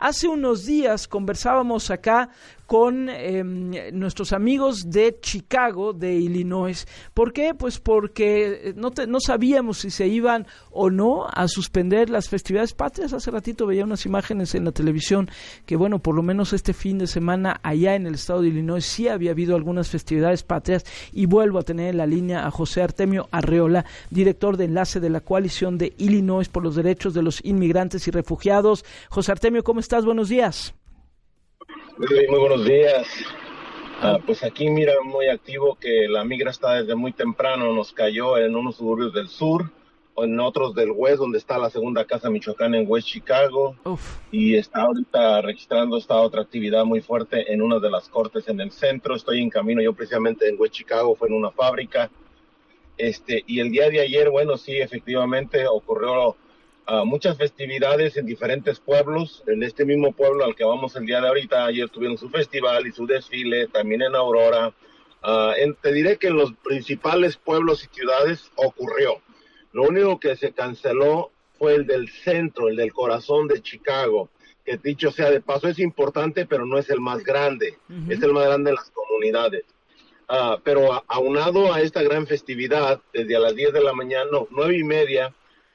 hace unos días conversábamos acá con nuestros amigos de Chicago, de Illinois. ¿Por qué? Pues porque no sabíamos si se iban o no a suspender las festividades patrias. Hace ratito veía unas imágenes en la televisión que, bueno, por lo menos este fin de semana allá en el estado de Illinois sí había habido algunas festividades patrias, y vuelvo a tener en la línea a José Artemio Arreola, director de enlace de la Coalición de Illinois por los Derechos de los Inmigrantes y Refugiados. José Artemio, ¿cómo estás? Buenos días. Muy buenos días. Pues aquí, mira, muy activo que la migra está desde muy temprano. Nos cayó en unos suburbios del sur, o en otros del West, donde está la segunda casa michoacana en West Chicago. Uf. Y está ahorita registrando esta otra actividad muy fuerte en una de las cortes en el centro. Estoy en camino, yo precisamente en West Chicago, fue en una fábrica. Y el día de ayer, bueno, sí, efectivamente ocurrió muchas festividades en diferentes pueblos. En este mismo pueblo al que vamos el día de ahorita, ayer tuvieron su festival y su desfile, también en Aurora. Te diré que en los principales pueblos y ciudades ocurrió. Lo único que se canceló fue el del centro, el del corazón de Chicago, que dicho sea de paso es importante, pero no es el más grande. Uh-huh. Es el más grande de las comunidades. Pero aunado a esta gran festividad, desde a las 10 de la mañana, 9:30,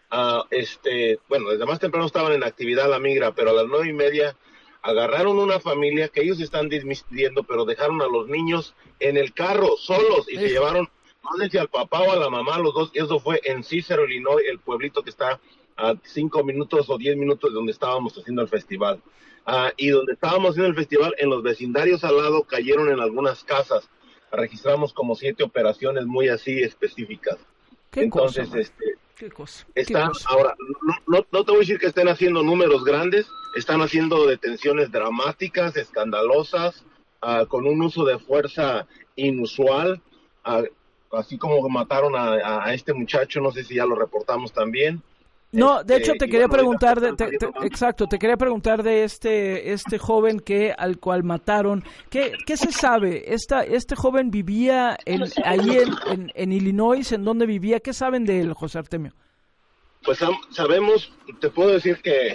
bueno, desde más temprano estaban en actividad la migra, pero a las 9:30 agarraron una familia que ellos están disminuyendo, pero dejaron a los niños en el carro solos y se llevaron, no sé si al papá o a la mamá, los dos. Y eso fue en Cicero, Illinois, el pueblito que está a 5 minutos o 10 minutos de donde estábamos haciendo el festival. Y donde estábamos haciendo el festival, en los vecindarios al lado cayeron en algunas casas. Registramos como 7 operaciones muy así específicas. Entonces, ¿Qué cosa? Ahora, no te voy a decir que estén haciendo números grandes, están haciendo detenciones dramáticas, escandalosas, con un uso de fuerza inusual, así como mataron a este muchacho, no sé si ya lo reportamos también. No, de hecho te quería preguntar, te quería preguntar de este joven al cual mataron. ¿Qué se sabe? ¿Este joven vivía ahí en Illinois? ¿En dónde vivía? ¿Qué saben de él, José Artemio? Pues sabemos, te puedo decir que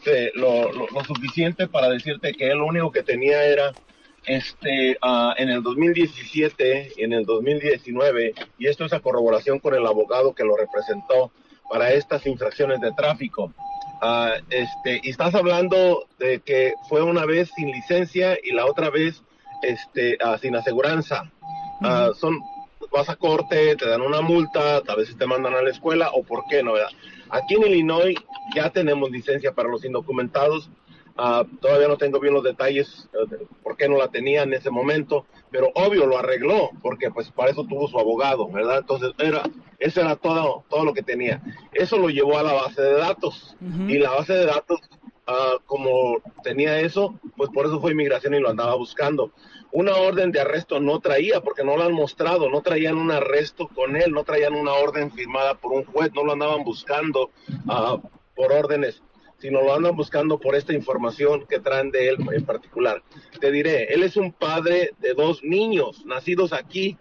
lo suficiente para decirte que él lo único que tenía era en el 2017 y en el 2019, y esto es a corroboración con el abogado que lo representó para estas infracciones de tráfico. Y estás hablando de que fue una vez sin licencia y la otra vez sin aseguranza. Vas a corte, te dan una multa, a veces te mandan a la escuela, o por qué no, ¿verdad? Aquí en Illinois ya tenemos licencia para los indocumentados. Todavía no tengo bien los detalles por qué no la tenía en ese momento, pero obvio lo arregló, porque pues para eso tuvo su abogado, ¿verdad? Entonces eso era todo lo que tenía. Eso lo llevó a la base de datos, y la base de datos, como tenía eso, pues por eso fue inmigración y lo andaba buscando. Una orden de arresto no traía, porque no lo han mostrado, no traían un arresto con él, no traían una orden firmada por un juez, no lo andaban buscando por órdenes, sino lo andan buscando por esta información que traen de él en particular. Te diré, él es un padre de 2 niños nacidos aquí,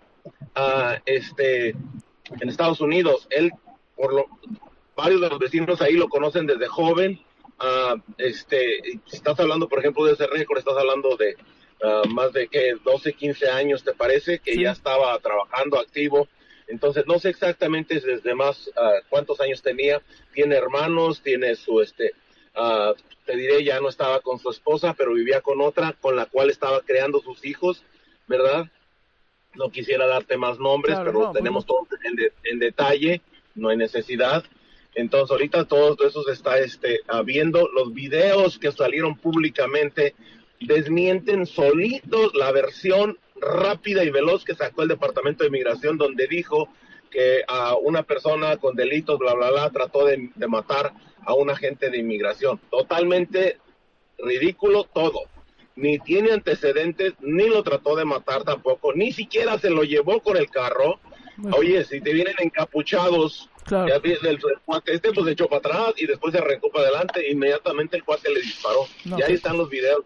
en Estados Unidos. Él, varios de los vecinos ahí lo conocen desde joven. Estás hablando, por ejemplo, de ese récord, estás hablando de más de 12, 15 años, ¿te parece? Que sí. Ya estaba trabajando activo. Entonces, no sé exactamente desde más cuántos años tenía. Tiene hermanos, tiene su, te diré, ya no estaba con su esposa, pero vivía con otra, con la cual estaba creando sus hijos, ¿verdad? No quisiera darte más nombres, claro, pero tenemos todo en detalle, no hay necesidad. Entonces, ahorita todo eso se está viendo. Los videos que salieron públicamente desmienten solitos la versión rápida y veloz que sacó el Departamento de Inmigración, donde dijo que a una persona con delitos, bla, bla, bla, trató de matar a un agente de inmigración. Totalmente ridículo todo. Ni tiene antecedentes, ni lo trató de matar tampoco, ni siquiera se lo llevó con el carro. Oye, si te vienen encapuchados, claro. Ya el cuate pues se echó para atrás y después se arrancó para adelante, inmediatamente el cuate le disparó. No, y ahí están los videos.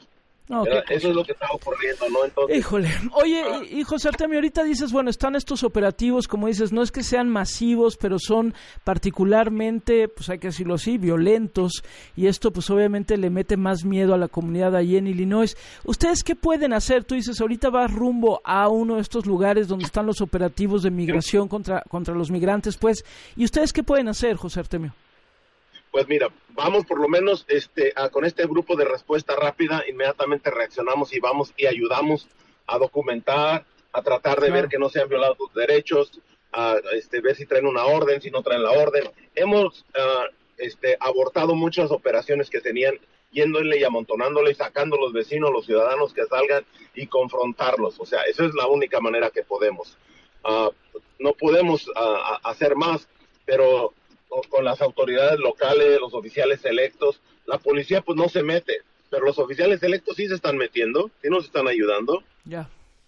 Eso es lo que está ocurriendo, ¿no? Entonces, híjole, oye, y José Artemio, ahorita dices, bueno, están estos operativos, como dices, no es que sean masivos, pero son particularmente, pues hay que decirlo así, violentos, y esto pues obviamente le mete más miedo a la comunidad allí en Illinois. ¿Ustedes qué pueden hacer? Tú dices, ahorita vas rumbo a uno de estos lugares donde están los operativos de migración contra los migrantes, pues, ¿y ustedes qué pueden hacer, José Artemio? Pues mira, vamos por lo menos con este grupo de respuesta rápida, inmediatamente reaccionamos y vamos y ayudamos a documentar, a tratar de ver que no se han violado sus derechos, a ver si traen una orden, si no traen la orden. Hemos abortado muchas operaciones que tenían, yéndole y amontonándole y sacando a los vecinos, los ciudadanos que salgan y confrontarlos. O sea, esa es la única manera que podemos. No podemos hacer más, pero con las autoridades locales, los oficiales electos, la policía pues no se mete, pero los oficiales electos sí se están metiendo, sí nos están ayudando. Ya,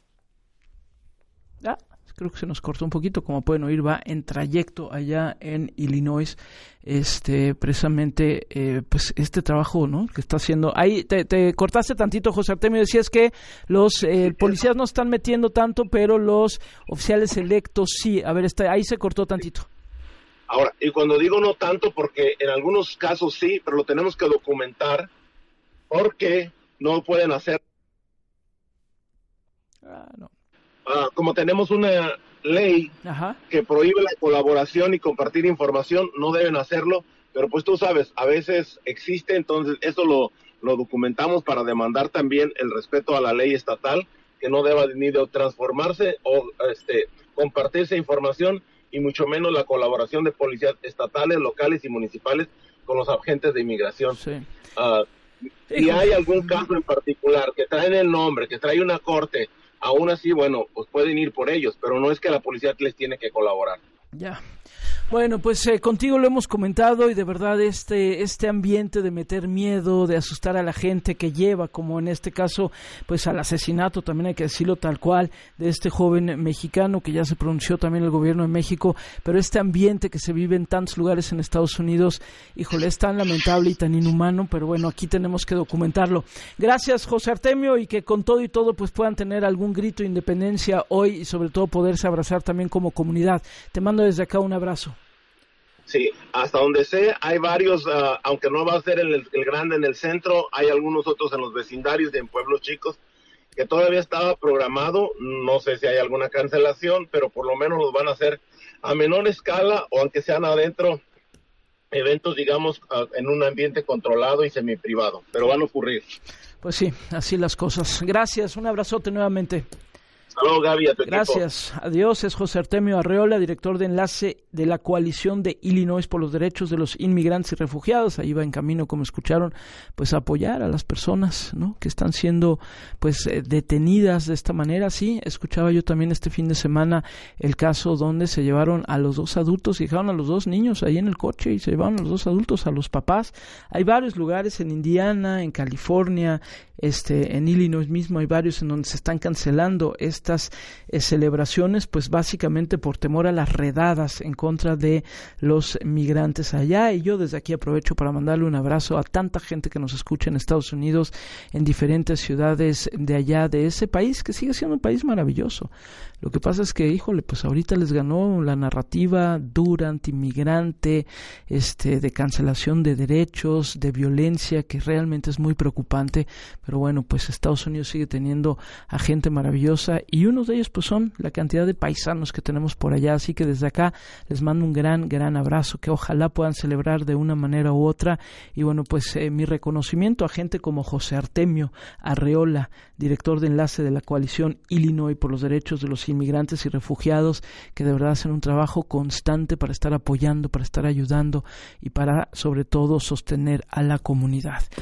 creo que se nos cortó un poquito, como pueden oír, va en trayecto allá en Illinois, precisamente, pues este trabajo, ¿no?, que está haciendo. Ahí te cortaste tantito, José Artemio, decías que los policías no están metiendo tanto, pero los oficiales electos sí. A ver, ahí se cortó tantito. Ahora, y cuando digo no tanto, porque en algunos casos sí, pero lo tenemos que documentar, porque no pueden hacer. No. Como tenemos una ley que prohíbe la colaboración y compartir información, no deben hacerlo, pero pues tú sabes, a veces existe, entonces eso lo documentamos para demandar también el respeto a la ley estatal, que no deba ni de transformarse o compartirse información, y mucho menos la colaboración de policías estatales, locales y municipales con los agentes de inmigración. Sí. Si hay algún caso en particular que traen el nombre, que trae una corte, aún así, bueno, pues pueden ir por ellos, pero no es que la policía les tiene que colaborar. Ya. Bueno, pues contigo lo hemos comentado y de verdad este ambiente de meter miedo, de asustar a la gente que lleva, como en este caso, pues al asesinato, también hay que decirlo tal cual, de este joven mexicano que ya se pronunció también el gobierno de México, pero este ambiente que se vive en tantos lugares en Estados Unidos, híjole, es tan lamentable y tan inhumano, pero bueno, aquí tenemos que documentarlo. Gracias, José Artemio, y que con todo y todo pues puedan tener algún grito de independencia hoy y sobre todo poderse abrazar también como comunidad. Te mando desde acá un abrazo. Sí, hasta donde sé, hay varios, aunque no va a ser el grande en el centro, hay algunos otros en los vecindarios y en pueblos chicos, que todavía estaba programado, no sé si hay alguna cancelación, pero por lo menos los van a hacer a menor escala, o aunque sean adentro, eventos, digamos, en un ambiente controlado y semiprivado, pero van a ocurrir. Pues sí, así las cosas. Gracias, un abrazote nuevamente. Saludos, Gaby, a tu equipo. Gracias, adiós. Es José Artemio Arreola, director de enlace de la Coalición de Illinois por los Derechos de los Inmigrantes y Refugiados. Ahí va en camino, como escucharon, pues a apoyar a las personas, ¿no?, que están siendo pues detenidas de esta manera. Sí, escuchaba yo también este fin de semana el caso donde se llevaron a los dos adultos y dejaron a los dos niños ahí en el coche y se llevaron a los dos adultos, a los papás. Hay varios lugares en Indiana, en California, en Illinois mismo hay varios en donde se están cancelando estas celebraciones, pues básicamente por temor a las redadas en contra de los migrantes allá. Y yo desde aquí aprovecho para mandarle un abrazo a tanta gente que nos escucha en Estados Unidos, en diferentes ciudades de allá, de ese país que sigue siendo un país maravilloso. Lo que pasa es que, híjole, pues ahorita les ganó la narrativa dura, antimigrante, de cancelación de derechos, de violencia, que realmente es muy preocupante. Pero bueno, pues Estados Unidos sigue teniendo a gente maravillosa y unos de ellos pues son la cantidad de paisanos que tenemos por allá. Así que desde acá les mando un gran abrazo, que ojalá puedan celebrar de una manera u otra. Y bueno, pues mi reconocimiento a gente como José Artemio Arreola, director de enlace de la Coalición Illinois por los Derechos de los Inmigrantes y Refugiados, que de verdad hacen un trabajo constante para estar apoyando, para estar ayudando y para sobre todo sostener a la comunidad.